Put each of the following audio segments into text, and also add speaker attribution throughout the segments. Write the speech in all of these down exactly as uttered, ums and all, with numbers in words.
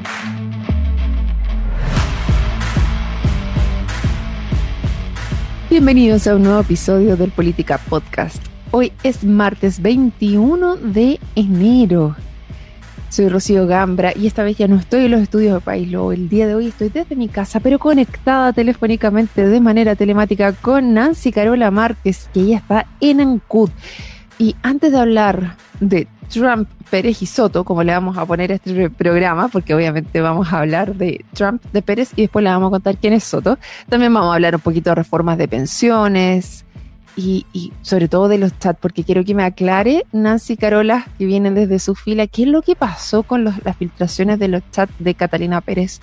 Speaker 1: Bienvenidos a un nuevo episodio del Política Podcast. Hoy es martes veintiuno de enero. Soy Rocío Gambra y esta vez ya no estoy en los estudios de País Lobo. El día de hoy estoy desde mi casa, pero conectada telefónicamente de manera telemática con Nancy Carola Márquez, que ella está en Ancud. Y antes de hablar de Trump, Pérez y Soto, como le vamos a poner a este programa, porque obviamente vamos a hablar de Trump, de Pérez, y después le vamos a contar quién es Soto. También vamos a hablar un poquito de reformas de pensiones y, y sobre todo de los chats, porque quiero que me aclare Nancy Carola, que vienen desde su fila, qué es lo que pasó con los, las filtraciones de los chats de Catalina Pérez.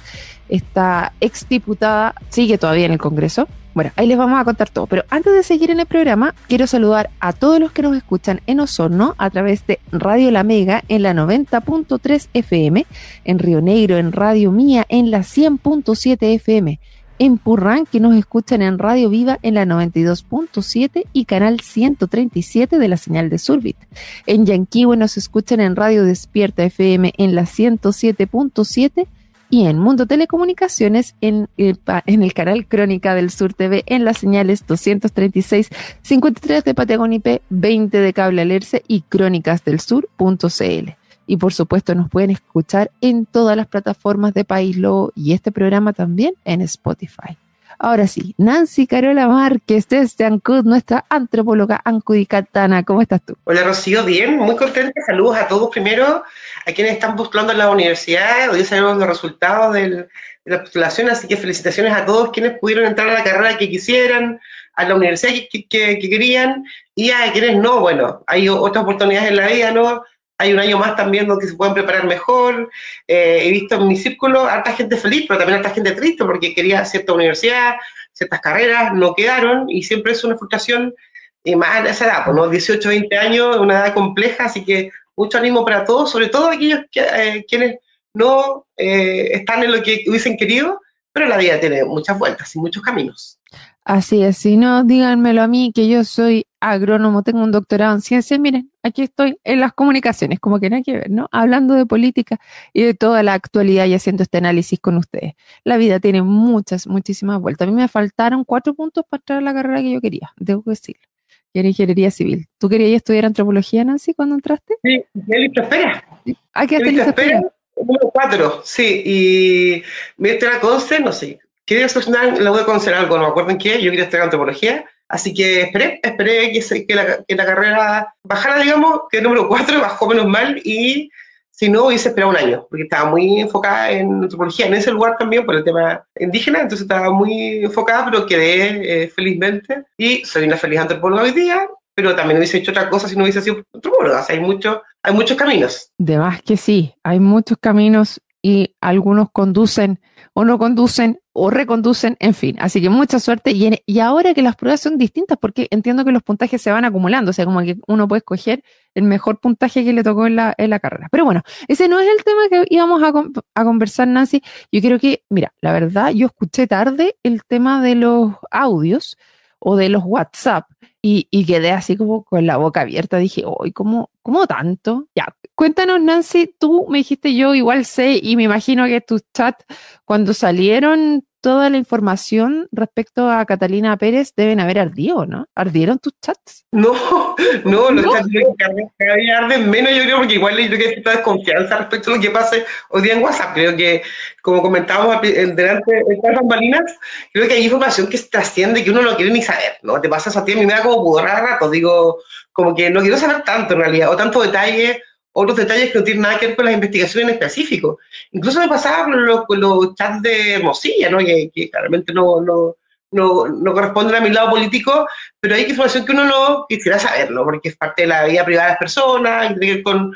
Speaker 1: Esta exdiputada sigue todavía en el Congreso. Bueno, ahí les vamos a contar todo, pero antes de seguir en el programa, quiero saludar a todos los que nos escuchan en Osorno a través de Radio La Mega en la noventa punto tres F M, en Río Negro en Radio Mía en la cien punto siete F M, en Purrán que nos escuchan en Radio Viva en la noventa y dos punto siete y canal ciento treinta y siete de la señal de Surbit. En Yanquihue nos escuchan en Radio Despierta F M en la ciento siete punto siete y en Mundo Telecomunicaciones en el, en el canal Crónica del Sur T V en las señales doscientos treinta y seis, cincuenta y tres de Patagonia I P, veinte de Cable Alerce y crónicas del sur punto c l. Y por supuesto nos pueden escuchar en todas las plataformas de País Lobo y este programa también en Spotify. Ahora sí, Nancy Carola Márquez desde Ancud, nuestra antropóloga ancudicatana. ¿Cómo estás tú?
Speaker 2: Hola Rocío, bien, muy contenta. Saludos a todos primero, a quienes están postulando en la universidad. Hoy sabemos los resultados del, de la postulación, así que felicitaciones a todos quienes pudieron entrar a la carrera que quisieran, a la universidad que, que, que querían, y a quienes no. Bueno, hay otras oportunidades en la vida, ¿no? Hay un año más también donde se pueden preparar mejor. Eh, he visto en mi círculo harta gente feliz, pero también harta gente triste porque quería cierta universidad, ciertas carreras, no quedaron, y siempre es una frustración, y más a esa edad, pues, ¿no? dieciocho, veinte años, una edad compleja, así que mucho ánimo para todos, sobre todo aquellos que, eh, quienes no eh, están en lo que hubiesen querido, pero la vida tiene muchas vueltas y muchos caminos.
Speaker 1: Así es, si no, díganmelo a mí, que yo soy agrónomo, tengo un doctorado en ciencias, miren, aquí estoy en las comunicaciones, como que nada que ver, ¿no? Hablando de política y de toda la actualidad y haciendo este análisis con ustedes. La vida tiene muchas, muchísimas vueltas. A mí me faltaron cuatro puntos para entrar a la carrera que yo quería, debo decirlo, que era ingeniería civil. ¿Tú querías estudiar antropología, Nancy, cuando entraste?
Speaker 2: Sí, ya lista espera.
Speaker 1: ¿Ah, quedaste lista espera?
Speaker 2: Número cuatro, sí, y me entré a Conce, no sé. Quería seleccionar la U de Conce algo, no me acuerdo en qué, yo quería estudiar antropología, así que esperé, esperé que, se, que, la, que la carrera bajara, digamos, que el número cuatro bajó menos mal, y si no hubiese esperado un año, porque estaba muy enfocada en antropología, en ese lugar también por el tema indígena, entonces estaba muy enfocada, pero quedé eh, felizmente, y soy una feliz antropóloga hoy día, pero también hubiese hecho otra cosa si no hubiese sido antropóloga, o sea, hay, mucho, hay muchos caminos.
Speaker 1: De más que sí, hay muchos caminos y algunos conducen o no conducen o reconducen, en fin, así que mucha suerte. Y, en, y ahora que las pruebas son distintas, porque entiendo que los puntajes se van acumulando, o sea, como que uno puede escoger el mejor puntaje que le tocó en la, en la carrera. Pero bueno, ese no es el tema que íbamos a, a conversar, Nancy. Yo creo que, mira, la verdad, yo escuché tarde el tema de los audios o de los WhatsApp y, y quedé así como con la boca abierta. Dije, uy, ¿cómo, ¿cómo tanto? Ya, cuéntanos, Nancy, tú me dijiste, yo igual sé, y me imagino que tus chats, cuando salieron toda la información respecto a Catalina Pérez, deben haber ardido, ¿no? ¿Ardieron tus chats?
Speaker 2: No, no, los
Speaker 1: ¿No?
Speaker 2: chats cada día arden menos, yo creo, porque igual yo creo que hay cierta desconfianza respecto a lo que pase hoy día en WhatsApp. Creo que, como comentábamos delante de estas bambalinas, creo que hay información que trasciende que uno no quiere ni saber, ¿no? Te pasa eso a ti, a mí me da como pudor a rato, digo, como que no quiero saber tanto en realidad, o tanto detalle, otros detalles que no tienen nada que ver con las investigaciones en específico. Incluso me pasaba con los, con los chats de Mozilla, ¿no? Que, que claramente no, no, no, no corresponden a mi lado político, pero hay información que uno no quisiera saber, ¿no? Porque es parte de la vida privada de las personas, y tiene que ver con,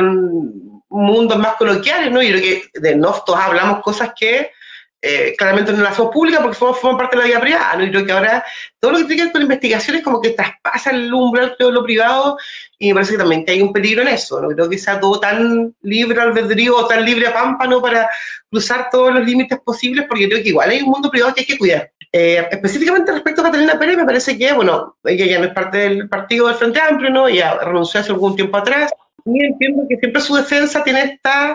Speaker 2: con mundos más coloquiales, ¿no? Yo creo que de no todos hablamos cosas que eh, claramente no las hacemos públicas porque forman, forman parte de la vida privada, ¿no? Y creo que ahora todo lo que tiene que ver con investigaciones como que traspasa el umbral de lo privado, y me parece que también que hay un peligro en eso, no creo que sea todo tan libre albedrío o tan libre a pámpano para cruzar todos los límites posibles, porque creo que igual hay un mundo privado que hay que cuidar. Eh, específicamente respecto a Catalina Pérez, me parece que, bueno, ella ya no es parte del partido del Frente Amplio, ¿no? Ella renunció hace algún tiempo atrás, y entiendo que siempre su defensa tiene esta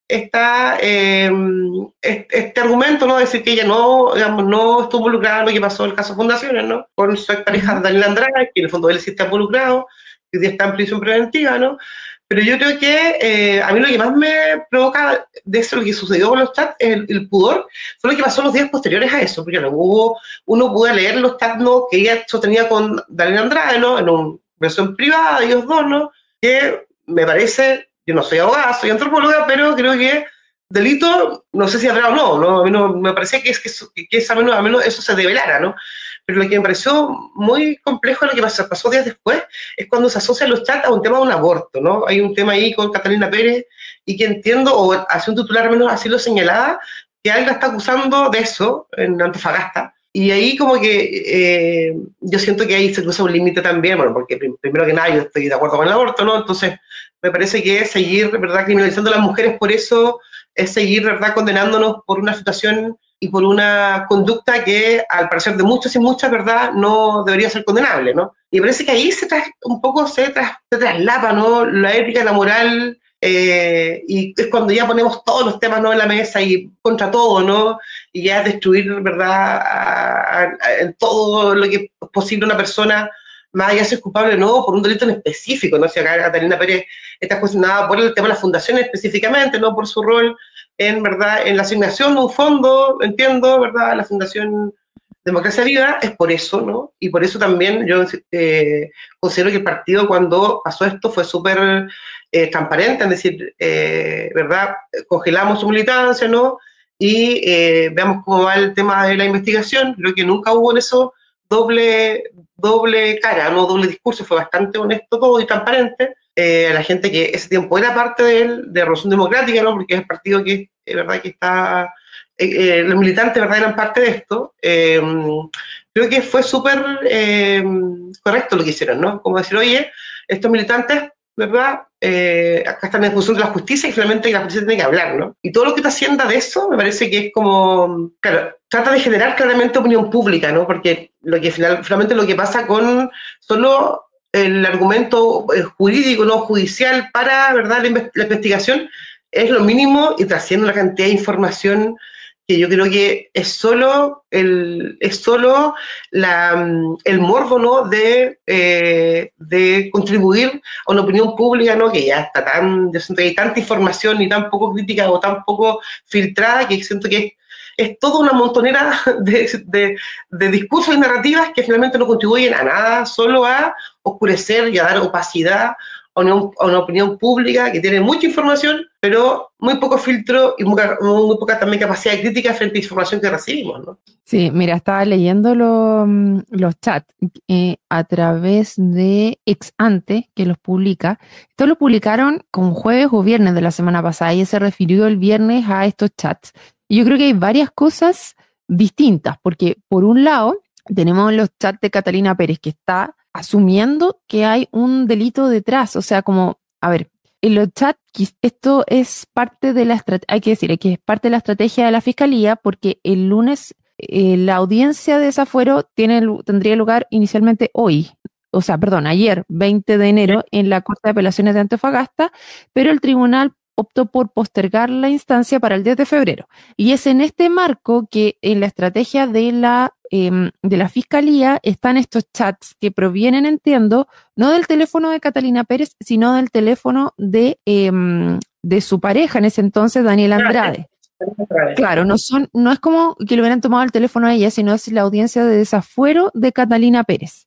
Speaker 2: esta, eh, este, este argumento, ¿no? Decir que ella no, digamos, no estuvo involucrada en lo que pasó en el caso Fundaciones, ¿no? Con su expareja uh-huh. Daniel Andrade, que en el fondo él sí está involucrado, que hoy día está en prisión preventiva, ¿no? Pero yo creo que eh, a mí lo que más me provoca de eso, lo que sucedió con los chats, el, el pudor, fue lo que pasó los días posteriores a eso, porque no, hubo, uno pudo leer los chats, ¿no? Que ella sostenía con Daniel Andrade, ¿no? En una versión privada, ellos dos, ¿no? Que me parece, yo no soy abogada, soy antropóloga, pero creo que delito, no sé si habrá o no, ¿no? A mí no me parece que es que, que es a menos, a menos eso se develara, ¿no? Pero lo que me pareció muy complejo, lo que pasó, pasó días después, es cuando se asocian los chats a un tema de un aborto, ¿no? Hay un tema ahí con Catalina Pérez, y que entiendo, o hace un titular al menos así lo señalaba, que alguien la está acusando de eso en Antofagasta. Y ahí como que eh, yo siento que ahí se cruza un límite también, bueno, porque primero que nada yo estoy de acuerdo con el aborto, ¿no? Entonces me parece que seguir, ¿verdad?, criminalizando a las mujeres por eso es seguir, ¿verdad?, condenándonos por una situación y por una conducta que, al parecer de muchos y muchas, ¿verdad?, no debería ser condenable, ¿no? Y me parece que ahí se tras, un poco se, tras, se traslapa, ¿no?, la ética, la moral, eh, y es cuando ya ponemos todos los temas, ¿no?, en la mesa y contra todo, ¿no? Y ya destruir, ¿verdad?, a, a, a, en todo lo que es posible una persona, más allá de ser culpable o no, por un delito en específico, ¿no? Si acá Catalina Pérez está cuestionada por el tema de las fundaciones específicamente, no por su rol en, ¿verdad?, en la asignación de un fondo, entiendo, ¿verdad?, la Fundación Democracia Viva, es por eso, ¿no? Y por eso también yo eh, considero que el partido, cuando pasó esto, fue súper eh, transparente, es decir, eh, ¿verdad?, congelamos su militancia, ¿no? Y eh, veamos cómo va el tema de la investigación. Creo que nunca hubo en eso doble, doble cara, no doble discurso, fue bastante honesto todo y transparente. Eh, a la gente que ese tiempo era parte de él, de Revolución Democrática, ¿no?, porque es el partido que, eh, verdad, que está, eh, eh, los militantes, ¿verdad?, eran parte de esto. Eh, creo que fue súper eh, correcto lo que hicieron, ¿no? Como decir, oye, estos militantes, ¿verdad?, eh, acá están en función de la justicia y finalmente la justicia tiene que hablar, ¿no? Y todo lo que está haciendo de eso me parece que es como, claro, trata de generar claramente opinión pública, ¿no? Porque lo que final, finalmente lo que pasa con solo el argumento jurídico, no judicial, para, ¿verdad?, la, la investigación, es lo mínimo y trasciende una cantidad de información que yo creo que es solo el, es solo la, el morbo, ¿no?, de, eh, de contribuir a una opinión pública, ¿no?, que ya está tan, yo siento que hay tanta información y tan poco crítica o tan poco filtrada, que siento que es, es toda una montonera de, de, de discursos y narrativas que finalmente no contribuyen a nada, solo a oscurecer y a dar opacidad a una, a una opinión pública que tiene mucha información, pero muy poco filtro y muy, muy poca también capacidad de crítica frente a la información que recibimos, ¿no?
Speaker 1: Sí, mira, estaba leyendo lo, los chats eh, a través de Exante, que los publica. Esto lo publicaron como jueves o viernes de la semana pasada, y se refirió el viernes a estos chats. Y yo creo que hay varias cosas distintas, porque por un lado tenemos los chats de Catalina Pérez, que está asumiendo que hay un delito detrás, o sea, como, a ver, en los chats, esto es parte de la estrategia, hay que decir, que es parte de la estrategia de la Fiscalía, porque el lunes eh, la audiencia de desafuero tiene, tendría lugar inicialmente hoy, o sea, perdón, ayer, veinte de enero, en la Corte de Apelaciones de Antofagasta, pero el tribunal optó por postergar la instancia para el diez de febrero. Y es en este marco que en la estrategia de la, eh, de la Fiscalía están estos chats que provienen, entiendo, no del teléfono de Catalina Pérez, sino del teléfono de, eh, de su pareja en ese entonces, Daniel Andrade. Claro, no, son, no es como que le hubieran tomado el teléfono a ella, sino es la audiencia de desafuero de Catalina Pérez.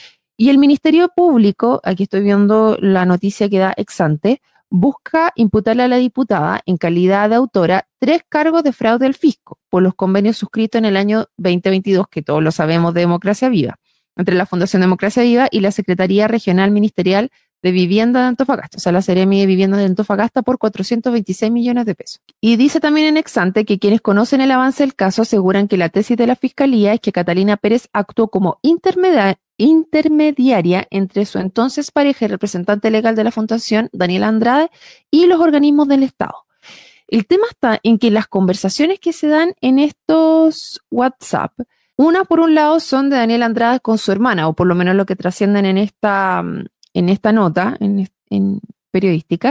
Speaker 1: Y el Ministerio Público, aquí estoy viendo la noticia que da Exante, busca imputarle a la diputada, en calidad de autora, tres cargos de fraude al fisco por los convenios suscritos en el año veinte veintidós, que todos lo sabemos, de Democracia Viva, entre la Fundación Democracia Viva y la Secretaría Regional Ministerial de Vivienda de Antofagasta, o sea, la Seremi de Vivienda de Antofagasta, por cuatrocientos veintiséis millones de pesos. Y dice también en Exante que quienes conocen el avance del caso aseguran que la tesis de la Fiscalía es que Catalina Pérez actuó como intermedia, intermediaria entre su entonces pareja y representante legal de la Fundación, Daniel Andrade, y los organismos del Estado. El tema está en que las conversaciones que se dan en estos WhatsApp, una por un lado son de Daniel Andrade con su hermana, o por lo menos lo que trascienden en esta, en esta nota en, en periodística,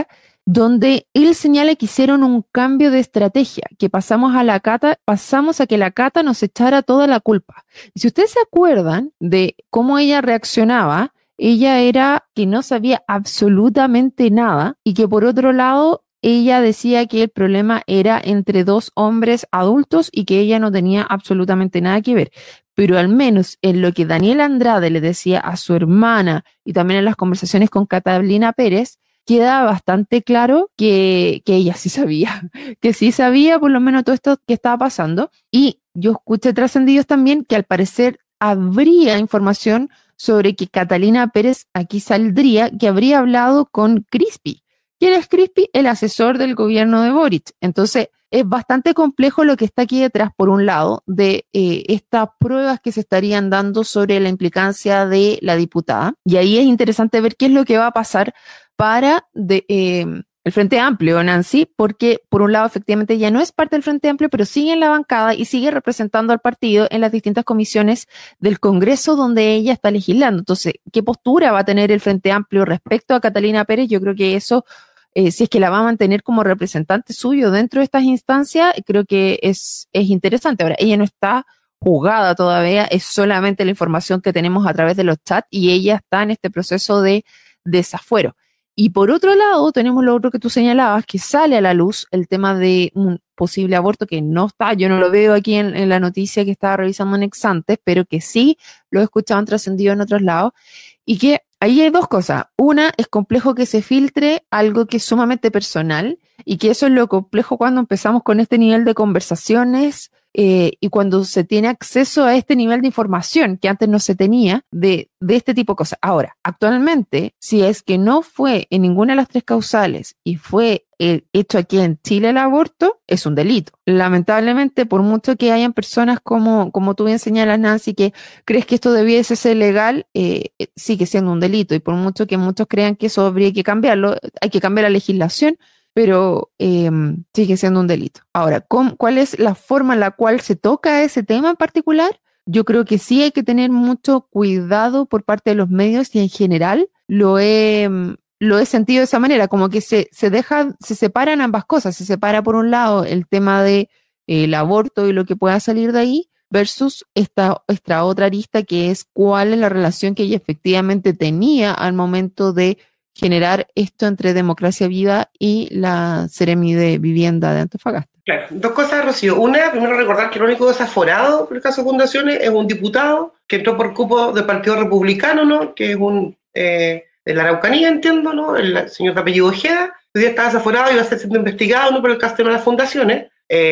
Speaker 1: donde él señala que hicieron un cambio de estrategia, que pasamos a la Cata, pasamos a que la Cata nos echara toda la culpa. Y si ustedes se acuerdan de cómo ella reaccionaba, ella era que no sabía absolutamente nada y que por otro lado ella decía que el problema era entre dos hombres adultos y que ella no tenía absolutamente nada que ver. Pero al menos en lo que Daniel Andrade le decía a su hermana y también en las conversaciones con Catalina Pérez, queda bastante claro que, que ella sí sabía, que sí sabía por lo menos todo esto que estaba pasando. Y yo escuché trascendidos también que al parecer habría información sobre que Catalina Pérez aquí saldría, que habría hablado con Crispy. ¿Quién es Crispy? El asesor del gobierno de Boric. Entonces, es bastante complejo lo que está aquí detrás, por un lado, de eh, estas pruebas que se estarían dando sobre la implicancia de la diputada. Y ahí es interesante ver qué es lo que va a pasar para de, eh, el Frente Amplio, Nancy, porque por un lado efectivamente ella no es parte del Frente Amplio, pero sigue en la bancada y sigue representando al partido en las distintas comisiones del Congreso donde ella está legislando. Entonces, ¿qué postura va a tener el Frente Amplio respecto a Catalina Pérez? Yo creo que eso, eh, si es que la va a mantener como representante suyo dentro de estas instancias, creo que es, es interesante. Ahora, ella no está jugada todavía, es solamente la información que tenemos a través de los chats y ella está en este proceso de desafuero. Y por otro lado, tenemos lo otro que tú señalabas, que sale a la luz el tema de un posible aborto que no está, yo no lo veo aquí en, en la noticia que estaba revisando en Exantes, pero que sí lo he escuchado en trascendido en otros lados, y que ahí hay dos cosas. Una, es complejo que se filtre algo que es sumamente personal, y que eso es lo complejo cuando empezamos con este nivel de conversaciones, Eh, y cuando se tiene acceso a este nivel de información que antes no se tenía de, de este tipo de cosas. Ahora, actualmente, si es que no fue en ninguna de las tres causales y fue eh, hecho aquí en Chile el aborto, es un delito. Lamentablemente, por mucho que hayan personas como, como tú bien señalas, Nancy, que crees que esto debiese ser legal, eh, sigue siendo un delito. Y por mucho que muchos crean que eso habría que cambiarlo, hay que cambiar la legislación, pero eh, sigue siendo un delito. Ahora, ¿cuál es la forma en la cual se toca ese tema en particular? Yo creo que sí hay que tener mucho cuidado por parte de los medios y en general lo he, lo he sentido de esa manera, como que se, se deja, se separan ambas cosas. Se separa por un lado el tema de eh, el aborto y lo que pueda salir de ahí versus esta, esta otra arista que es cuál es la relación que ella efectivamente tenía al momento de generar esto entre Democracia Viva y la Seremi de Vivienda de Antofagasta.
Speaker 2: Claro, dos cosas, Rocío. Una, primero recordar que el único desaforado por el caso de Fundaciones es un diputado que entró por cupo del Partido Republicano, ¿no? Que es un eh, de la Araucanía, entiendo, ¿no? El señor de apellido Ojeda. Hoy día está desaforado y va a ser siendo investigado, ¿no? Por el caso de las fundaciones.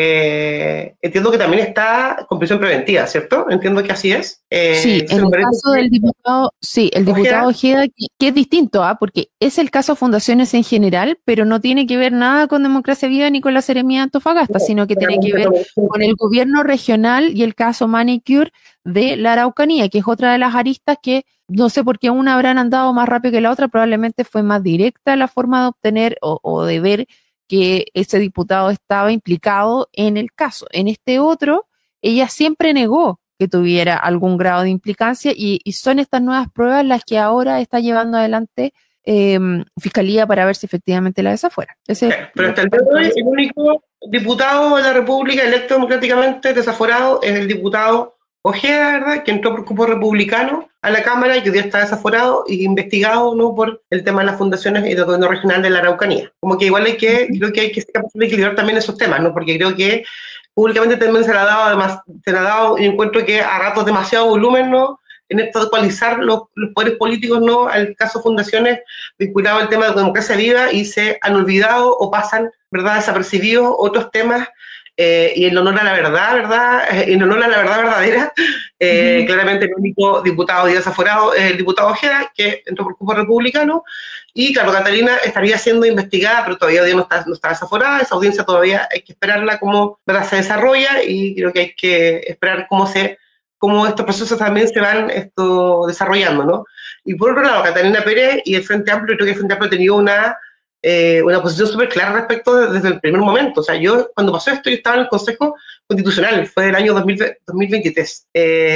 Speaker 2: Eh, entiendo que también está con prisión preventiva, ¿cierto? Entiendo que así es. Eh,
Speaker 1: sí, en el caso que... del diputado, sí, el diputado Ojeda, Ojeda que, que es distinto, ¿ah? Porque es el caso Fundaciones en general, pero no tiene que ver nada con Democracia Viva ni con la Seremía de Antofagasta, no, sino que tiene que ver con el gobierno regional y el caso Manicure de la Araucanía, que es otra de las aristas que no sé por qué una habrán andado más rápido que la otra, probablemente fue más directa la forma de obtener o, o de ver que ese diputado estaba implicado en el caso. En este otro, ella siempre negó que tuviera algún grado de implicancia y, y son estas nuevas pruebas las que ahora está llevando adelante eh, Fiscalía para ver si efectivamente la desafuera. Ese,
Speaker 2: okay, pero hasta el día de hoy, el único diputado de la República electo democráticamente desaforado es el diputado Ojeda, ¿verdad?, que entró por cupo republicano a la Cámara y que hoy día está desaforado y investigado, ¿no?, por el tema de las fundaciones y del gobierno regional de la Araucanía. Como que igual hay que, creo que hay que ser capaz de equilibrar también esos temas, ¿no?, porque creo que públicamente también se le ha dado, además, se le ha dado, y encuentro que a ratos demasiado volumen, ¿no?, en esto de ecualizar los, los poderes políticos, ¿no?, al caso Fundaciones vinculado al tema de Democracia Viva y se han olvidado o pasan, ¿verdad?, desapercibidos otros temas. Eh, y en honor a la verdad, ¿verdad? En honor a la verdad verdadera, eh, uh-huh. Claramente el único diputado y desaforado es el diputado Ojeda, que entró por cupo republicano, y claro, Catalina estaría siendo investigada, pero todavía no está, no está desaforada, esa audiencia todavía hay que esperarla cómo, ¿verdad?, se desarrolla, y creo que hay que esperar cómo se cómo estos procesos también se van esto, desarrollando, ¿no? Y por otro lado, Catalina Pérez y el Frente Amplio, creo que el Frente Amplio ha tenido una eh, una posición súper clara respecto de, desde el primer momento. O sea, yo cuando pasó esto, yo estaba en el Consejo Constitucional, fue el año dos mil, dos mil veintitrés,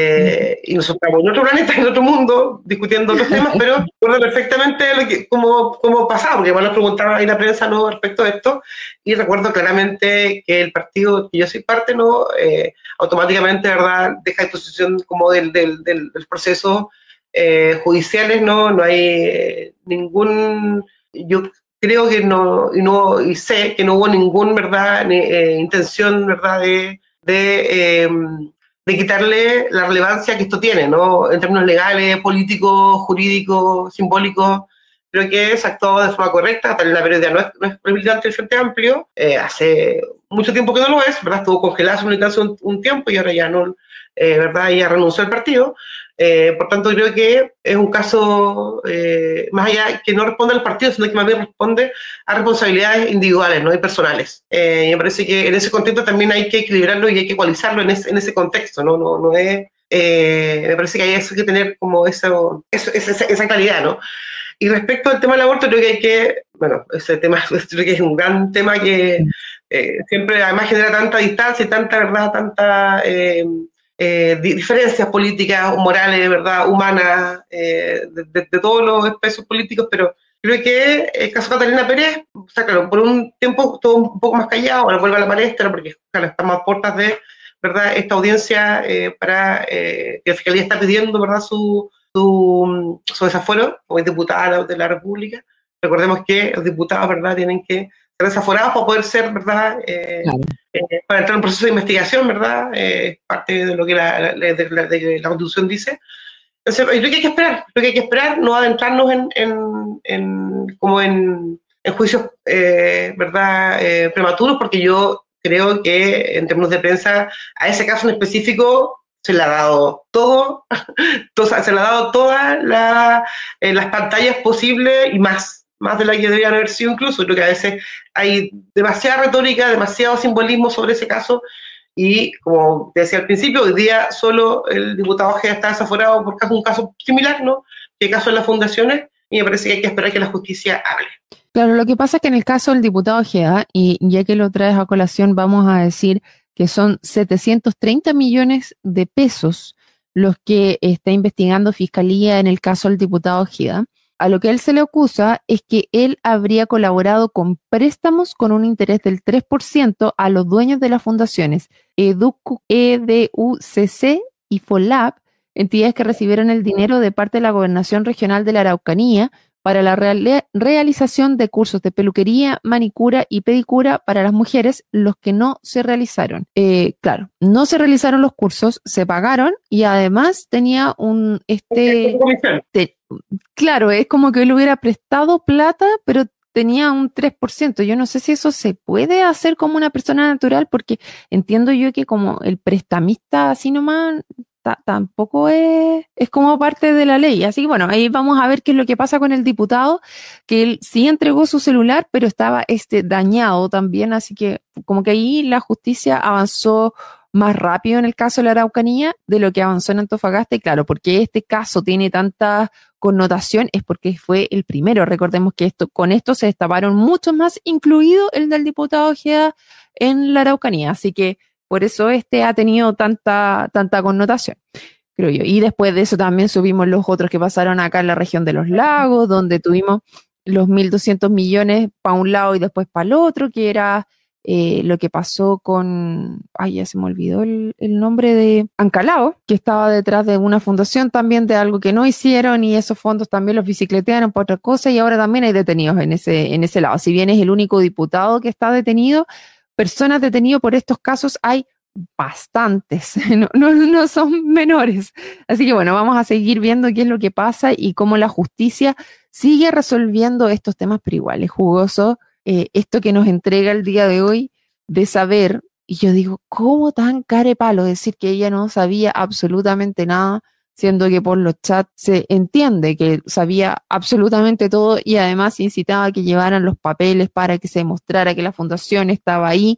Speaker 2: eh, y nosotros estábamos en otro planeta, en otro mundo, discutiendo otros temas, pero recuerdo perfectamente lo que, cómo, cómo pasaba, porque igual nos preguntaba ahí la prensa, ¿no?, respecto a esto, y recuerdo claramente que el partido que yo soy parte, ¿no?, eh, automáticamente, ¿verdad?, deja a disposición como del, del, del, del proceso eh, judiciales, ¿no? No hay eh, ningún... Yo creo que no, y no, y sé que no hubo ningún, ¿verdad?, ni, eh, intención, ¿verdad?, de, de, eh, de quitarle la relevancia que esto tiene, ¿no?, en términos legales, políticos, jurídicos, simbólicos. Creo que se actuó de forma correcta. La periodista no es, no es militante del Frente Amplio, eh, hace mucho tiempo que no lo es, ¿verdad?, estuvo congelada su militancia un, un tiempo y ahora ya no, eh, ¿verdad?, ella renunció al partido. Eh, por tanto, creo que es un caso, eh, más allá que no responde al partido, sino que más bien responde a responsabilidades individuales, ¿no?, y personales. Eh, y me parece que en ese contexto también hay que equilibrarlo y hay que ecualizarlo en ese, en ese contexto, ¿no? No, no es, eh, me parece que hay que tener como eso, eso, esa, esa claridad, ¿no? Y respecto al tema del aborto, creo que hay que, bueno, ese tema creo que es un gran tema que eh, siempre además genera tanta distancia y tanta, ¿verdad?, tanta... Eh, Eh, diferencias políticas, morales, ¿verdad?, humanas, eh, de, de, de todos los especios políticos, pero creo que el caso de Catalina Pérez, o sea, claro, por un tiempo estuvo un poco más callado, ahora vuelve a la palestra, porque claro, estamos a puertas de, ¿verdad?, esta audiencia eh, para eh, que la Fiscalía está pidiendo, ¿verdad?, su, su, su desafuero como diputada de la República. Recordemos que los diputados, ¿verdad?, tienen que ser desaforados para poder ser, ¿verdad?, eh, claro. eh, para entrar en un proceso de investigación, ¿verdad?, eh, parte de lo que la, la, de la, de la Constitución dice. Entonces, yo creo que hay que esperar, creo que hay que esperar, no adentrarnos en, en, en como en, en juicios, eh, ¿verdad?, eh, prematuros, porque yo creo que en términos de prensa, a ese caso en específico, se le ha dado todo, todo se le ha dado todas la, eh, las pantallas posibles y más. más de la que deberían haber sido incluso. Creo que a veces hay demasiada retórica, demasiado simbolismo sobre ese caso, y como te decía al principio, hoy día solo el diputado Ojeda está desaforado por un caso similar, ¿no?, que el caso de las fundaciones, y me parece que hay que esperar que la justicia hable.
Speaker 1: Claro, lo que pasa es que en el caso del diputado Ojeda, y ya que lo traes a colación, vamos a decir que son setecientos treinta millones de pesos los que está investigando Fiscalía en el caso del diputado Ojeda. A lo que él se le acusa es que él habría colaborado con préstamos con un interés del tres por ciento a los dueños de las fundaciones E D U C C y FOLAP, entidades que recibieron el dinero de parte de la Gobernación Regional de la Araucanía para la real- realización de cursos de peluquería, manicura y pedicura para las mujeres, los que no se realizaron. Eh, claro, no se realizaron los cursos, se pagaron y además tenía un... este te, Claro, es como que él hubiera prestado plata, pero tenía un tres por ciento. Yo no sé si eso se puede hacer como una persona natural, porque entiendo yo que como el prestamista así nomás ta, tampoco es, es como parte de la ley. Así que bueno, ahí vamos a ver qué es lo que pasa con el diputado, que él sí entregó su celular, pero estaba este, dañado también, así que como que ahí la justicia avanzó más rápido en el caso de la Araucanía de lo que avanzó en Antofagasta, y claro, porque este caso tiene tanta connotación es porque fue el primero. Recordemos que esto, con esto se destaparon muchos más, incluido el del diputado Ojeda en la Araucanía, así que por eso este ha tenido tanta, tanta connotación, creo yo. Y después de eso también subimos los otros que pasaron acá en la región de los lagos, donde tuvimos los mil doscientos millones para un lado y después para el otro, que era Eh, lo que pasó con, ay, ya se me olvidó el, el nombre de Ancalao, que estaba detrás de una fundación también de algo que no hicieron, y esos fondos también los bicicletearon por otra cosa, y ahora también hay detenidos en ese, en ese lado. Si bien es el único diputado que está detenido, personas detenidas por estos casos hay bastantes, no, no, no son menores. Así que bueno, vamos a seguir viendo qué es lo que pasa y cómo la justicia sigue resolviendo estos temas, pero igual es jugoso Eh, esto que nos entrega el día de hoy, de saber, y yo digo, ¿cómo tan carepalo decir que ella no sabía absolutamente nada, siendo que por los chats se entiende que sabía absolutamente todo, y además incitaba a que llevaran los papeles para que se demostrara que la fundación estaba ahí?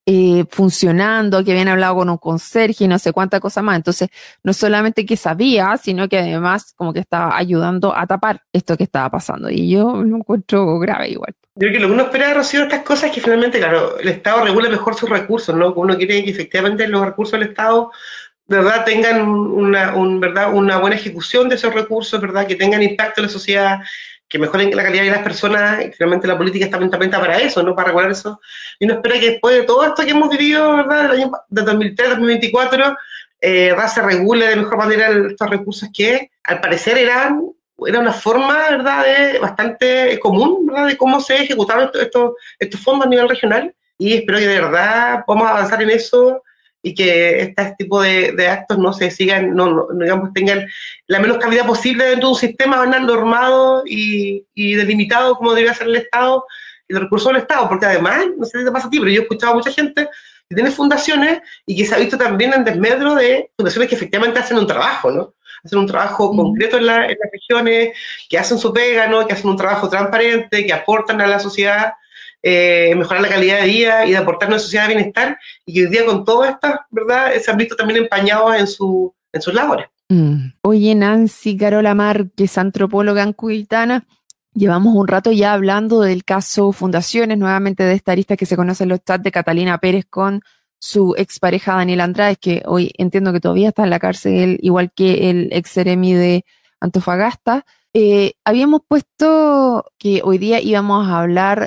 Speaker 1: eh, funcionando, que habían hablado con un conserje y no sé cuánta cosa más. Entonces, no solamente que sabía, sino que además como que estaba ayudando a tapar esto que estaba pasando. Y yo lo encuentro grave igual.
Speaker 2: Yo creo que lo que uno espera de Rocío estas cosas es que finalmente, claro, el Estado regula mejor sus recursos, ¿no? Uno quiere que efectivamente los recursos del Estado de verdad tengan una, un, ¿verdad? una buena ejecución de esos recursos, ¿verdad? Que tengan impacto en la sociedad, que mejoren la calidad de las personas, y finalmente la política está mentalmente para eso, ¿no? Para regular eso. Y uno espera que después de todo esto que hemos vivido, ¿verdad? Del año de dos mil tres, dos mil veinticuatro, eh, ¿verdad? Se regule de mejor manera estos recursos que al parecer eran era una forma, ¿verdad?, de, bastante común, ¿verdad?, de cómo se ejecutaban estos, estos, estos fondos a nivel regional, y espero que de verdad podamos avanzar en eso y que este tipo de, de actos no se sigan, no, no, digamos, tengan la menos calidad posible dentro de un sistema, ¿verdad?, normado y, y delimitado como debe ser el Estado y los recursos del Estado, porque además, no sé si te pasa a ti, pero yo he escuchado a mucha gente que tiene fundaciones y que se ha visto también en desmedro de fundaciones que efectivamente hacen un trabajo, ¿no? Hacen un trabajo concreto en, la, en las regiones, que hacen su pega, ¿no? Que hacen un trabajo transparente, que aportan a la sociedad, eh, mejorar la calidad de vida y de aportar a una sociedad de bienestar, y que hoy día con todas estas, ¿verdad?, se han visto también empañados en, su, en sus labores.
Speaker 1: Mm. Oye, Nancy Carola Márquez, antropóloga ancuitana, llevamos un rato ya hablando del caso Fundaciones, nuevamente de esta arista que se conoce en los chats de Catalina Pérez con su expareja Daniel Andrade, que hoy entiendo que todavía está en la cárcel, igual que el ex seremi de Antofagasta. Eh, habíamos puesto que hoy día íbamos a hablar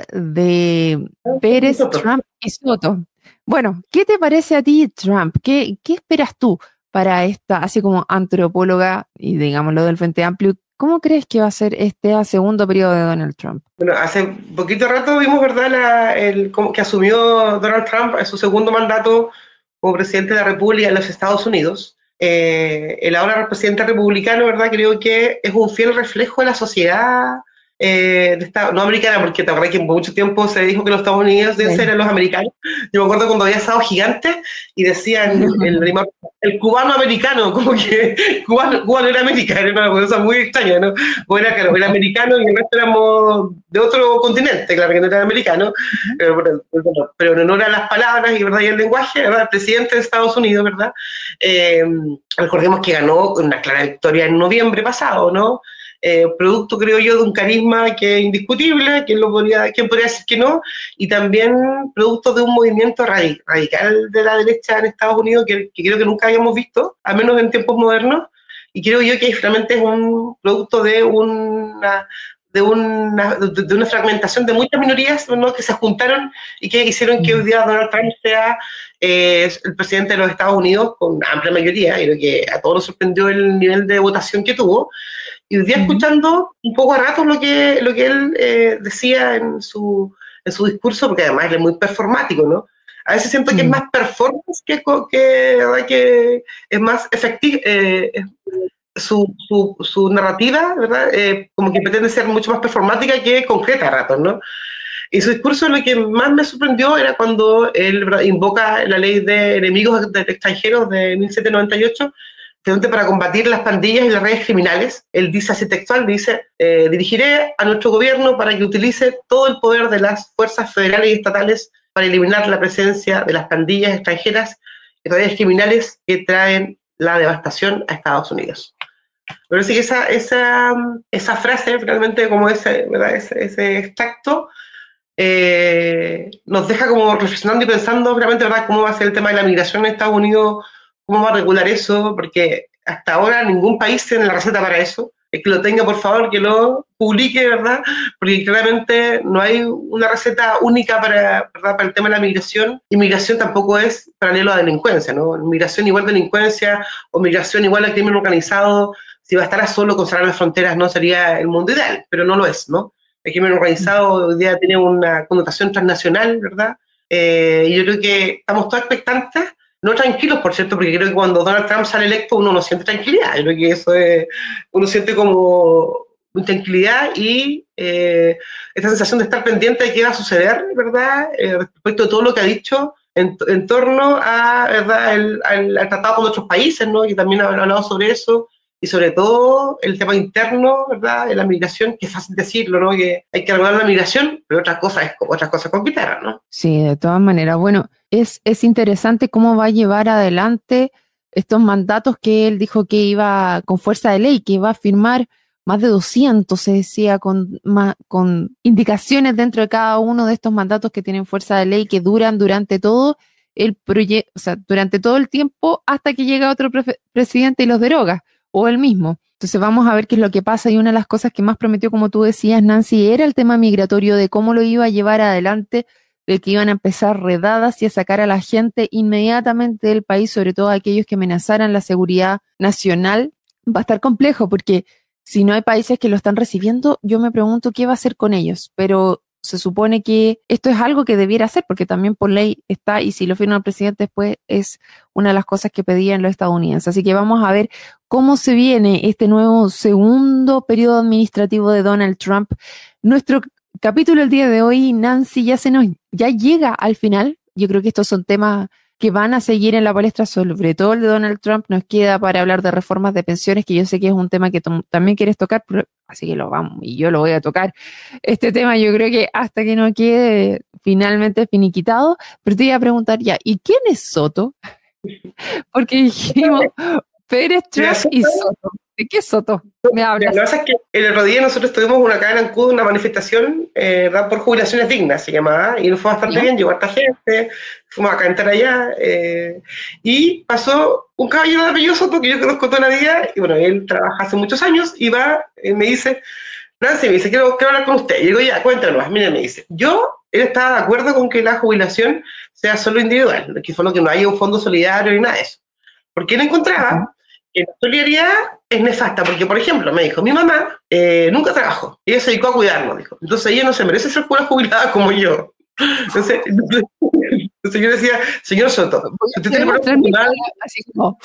Speaker 1: de Pérez, Trump y Soto. Bueno, ¿qué te parece a ti Trump? ¿Qué, qué esperas tú para esta, así como antropóloga y digámoslo del Frente Amplio? ¿Cómo crees que va a ser este segundo periodo de Donald Trump?
Speaker 2: Bueno, hace poquito rato vimos, ¿verdad?, la, el, que asumió Donald Trump en su segundo mandato como presidente de la República de los Estados Unidos. Eh, el ahora presidente republicano, ¿verdad?, creo que es un fiel reflejo de la sociedad eh, de esta, no americana, porque te acuerdas que por mucho tiempo se dijo que los Estados Unidos deben sí. ser los americanos. Yo me acuerdo cuando había Sábado Gigante y decían el, el, el cubano americano, como que cubano, cubano era América, era una cosa muy extraña, ¿no? O era, claro, era americano y el resto éramos de otro continente, claro que no era americano, uh-huh. pero, pero, pero en honor a las palabras y, ¿verdad?, y el lenguaje, ¿verdad?, el presidente de Estados Unidos, ¿verdad? Eh, recordemos que ganó una clara victoria en noviembre pasado, ¿no? Eh, producto, creo yo, de un carisma que es indiscutible, ¿quién, lo podría, quién podría decir que no? Y también producto de un movimiento radic- radical de la derecha en Estados Unidos que, que creo que nunca habíamos visto, al menos en tiempos modernos, y creo yo que realmente es un producto de una, de una, de, de una fragmentación de muchas minorías, ¿no?, que se juntaron y que hicieron que hoy día Donald Trump sea eh, el presidente de los Estados Unidos con amplia mayoría, y creo que a todos nos sorprendió el nivel de votación que tuvo. Y hoy día escuchando un poco a ratos lo que, lo que él eh, decía en su, en su discurso, porque además él es muy performático, ¿no? A veces siento que es más performance que, que, que es más efectivo, eh, su, su, su narrativa, ¿verdad? Eh, como que pretende ser mucho más performática que concreta a ratos, ¿no? Y su discurso, lo que más me sorprendió era cuando él, ¿verdad?, invoca la ley de enemigos de extranjeros de mil setecientos noventa y ocho, para combatir las pandillas y las redes criminales. Él dice así textual, dice, eh, dirigiré a nuestro gobierno para que utilice todo el poder de las fuerzas federales y estatales para eliminar la presencia de las pandillas extranjeras y redes criminales que traen la devastación a Estados Unidos. Pero sí que esa, esa, esa frase, realmente como ese, ¿verdad?, ese, ese extracto, eh, nos deja como reflexionando y pensando realmente, ¿verdad?, cómo va a ser el tema de la migración en Estados Unidos, cómo va a regular eso, porque hasta ahora ningún país tiene la receta para eso. El que lo tenga, por favor, que lo publique, ¿verdad? Porque claramente no hay una receta única para, ¿verdad?, para el tema de la migración, y migración tampoco es paralelo a delincuencia, ¿no? Migración igual delincuencia, o migración igual al crimen organizado, si bastara solo con cerrar las fronteras no sería el mundo ideal, pero no lo es, ¿no? El crimen organizado hoy día tiene una connotación transnacional, ¿verdad? Eh, y yo creo que estamos todos expectantes, no tranquilos, por cierto, porque creo que cuando Donald Trump sale electo uno no siente tranquilidad. Yo creo que eso es, uno siente como tranquilidad y eh, esta sensación de estar pendiente de qué va a suceder, ¿verdad?, eh, respecto de todo lo que ha dicho en, en torno a, ¿verdad?, el, al, al tratado con otros países, ¿no?, que también ha hablado sobre eso, y y sobre todo el tema interno, ¿verdad?, de la migración, que es fácil decirlo, ¿no?, que hay que regular la migración, pero otras cosas es otras cosas con guitarra, ¿no?
Speaker 1: Sí, de todas maneras. Bueno, es, es interesante cómo va a llevar adelante estos mandatos que él dijo que iba con fuerza de ley, que iba a firmar más de doscientos, se decía, con, ma, con indicaciones dentro de cada uno de estos mandatos que tienen fuerza de ley, que duran durante todo el proyecto, o sea, durante todo el tiempo hasta que llega otro pre- presidente y los deroga, o él mismo. Entonces vamos a ver qué es lo que pasa, y una de las cosas que más prometió, como tú decías, Nancy, era el tema migratorio, de cómo lo iba a llevar adelante, de que iban a empezar redadas y a sacar a la gente inmediatamente del país, sobre todo a aquellos que amenazaran la seguridad nacional. Va a estar complejo porque si no hay países que lo están recibiendo, yo me pregunto qué va a hacer con ellos, pero se supone que esto es algo que debiera hacer, porque también por ley está, y si lo firma el presidente después, es una de las cosas que pedían los estadounidenses. Así que vamos a ver cómo se viene este nuevo segundo periodo administrativo de Donald Trump. Nuestro capítulo el día de hoy, Nancy, ya se nos, ya llega al final. Yo creo que estos son temas que van a seguir en la palestra, sobre todo el de Donald Trump. Nos queda para hablar de reformas de pensiones, que yo sé que es un tema que tú también quieres tocar, pero, así que lo vamos, y yo lo voy a tocar. Este tema yo creo que hasta que no quede finalmente finiquitado, pero te iba a preguntar ya, ¿y quién es Soto? Porque dijimos Pérez, Trump y Soto. ¿De qué Soto me hablas?
Speaker 2: Lo que pasa es que el otro día nosotros tuvimos una acá en Ancud, una manifestación eh, por jubilaciones dignas, se llamaba, y nos fue bastante ¿Sí? bien, llegó harta gente, fuimos a cantar allá, eh, y pasó un caballero de apellido Soto que yo conozco toda la vida, y bueno, él trabaja hace muchos años, y va, y me dice, Nancy, me dice, quiero, quiero hablar con usted. Y digo, ya, cuéntanos. Mira, me dice, yo, él estaba de acuerdo con que la jubilación sea solo individual, que solo que no haya un fondo solidario ni nada de eso. Porque él encontraba que la solidaridad es nefasta, porque, por ejemplo, me dijo, mi mamá eh, nunca trabajó, ella se dedicó a cuidarnos, dijo. Entonces ella no se merece ser pura jubilada como yo. Entonces, entonces, entonces yo decía, señor Soto, si usted tiene problemas con su madre, así como...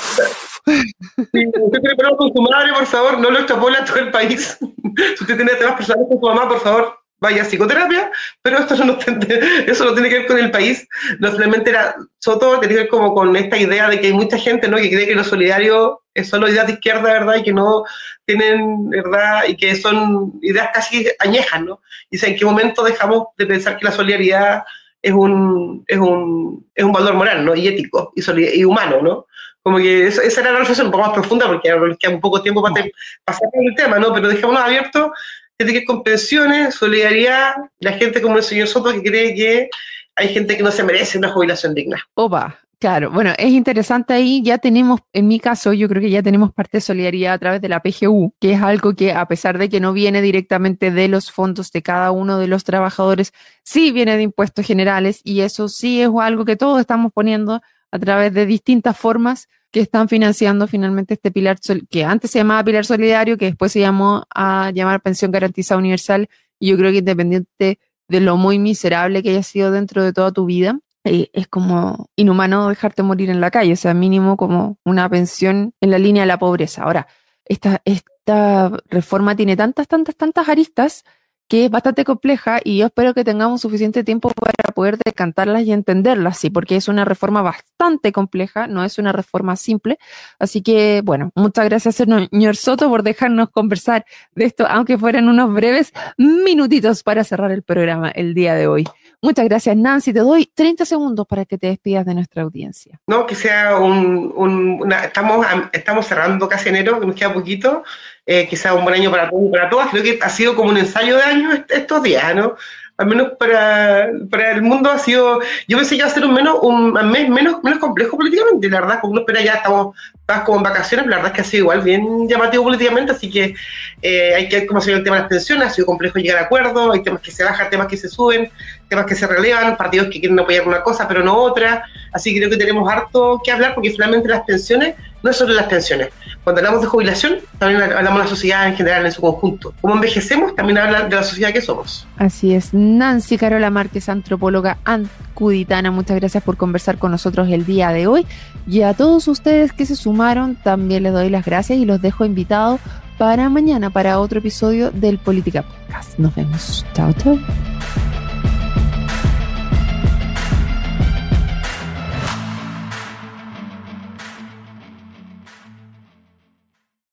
Speaker 2: si usted tiene problemas con su madre, por favor, no lo extrapole a todo el país. Si usted tiene temas personales con su mamá, por favor, vaya a psicoterapia, pero esto no, eso no tiene que ver con el país. No solamente era Soto, tiene que ver como con esta idea de que hay mucha gente, ¿no?, que cree que lo solidario es solo ideas de izquierda, ¿verdad?, y que no tienen, ¿verdad?, y que son ideas casi añejas, ¿no? Y o sea, ¿en qué momento dejamos de pensar que la solidaridad es un, es un, es un valor moral, ¿no?, y ético, y, y humano, ¿no? Como que eso, esa era la reflexión un poco más profunda, porque ahora queda un poco tiempo para te, pasar por el tema, ¿no? Pero dejémonos abiertos, gente que es con pensiones, solidaridad, la gente como el señor Soto que cree que hay gente que no se merece una jubilación digna.
Speaker 1: Opa, claro, bueno, es interesante ahí, ya tenemos, en mi caso, yo creo que ya tenemos parte de solidaridad a través de la P G U, que es algo que a pesar de que no viene directamente de los fondos de cada uno de los trabajadores, sí viene de impuestos generales, y eso sí es algo que todos estamos poniendo a través de distintas formas que están financiando finalmente este pilar, que antes se llamaba pilar solidario, que después se llamó a llamar pensión garantizada universal, y yo creo que independiente de lo muy miserable que haya sido dentro de toda tu vida, eh, es como inhumano dejarte morir en la calle, o sea, mínimo como una pensión en la línea de la pobreza. Ahora, esta, esta reforma tiene tantas, tantas, tantas aristas que es bastante compleja, y yo espero que tengamos suficiente tiempo para poder decantarlas y entenderlas, sí, porque es una reforma bastante compleja, no es una reforma simple. Así que, bueno, muchas gracias, señor Soto, por dejarnos conversar de esto, aunque fueran unos breves minutitos para cerrar el programa el día de hoy. Muchas gracias, Nancy. Te doy treinta segundos para que te despidas de nuestra audiencia.
Speaker 2: No, que sea un... un una, estamos, estamos cerrando casi enero, que nos queda poquito, eh, que sea un buen año para todos y para todas. Creo que ha sido como un ensayo de año estos días, ¿no? Al menos para, para el mundo ha sido... Yo pensé que iba a ser un, menos, un mes menos, menos complejo políticamente, la verdad, como uno espera, ya estamos, estamos como en vacaciones, la verdad es que ha sido igual bien llamativo políticamente, así que eh, hay que ver cómo ha sido el tema de las pensiones, ha sido complejo llegar a acuerdos, hay temas que se bajan, temas que se suben, temas que se relevan, partidos que quieren apoyar una cosa pero no otra, así que creo que tenemos harto que hablar, porque finalmente las pensiones no es solo las pensiones. Cuando hablamos de jubilación, también hablamos de la sociedad en general, en su conjunto. Como envejecemos, también habla de la sociedad que somos.
Speaker 1: Así es. Nancy Carola Márquez, antropóloga ancuditana, muchas gracias por conversar con nosotros el día de hoy. Y a todos ustedes que se sumaron, también les doy las gracias y los dejo invitados para mañana, para otro episodio del Política Podcast. Nos vemos. Chao, chao.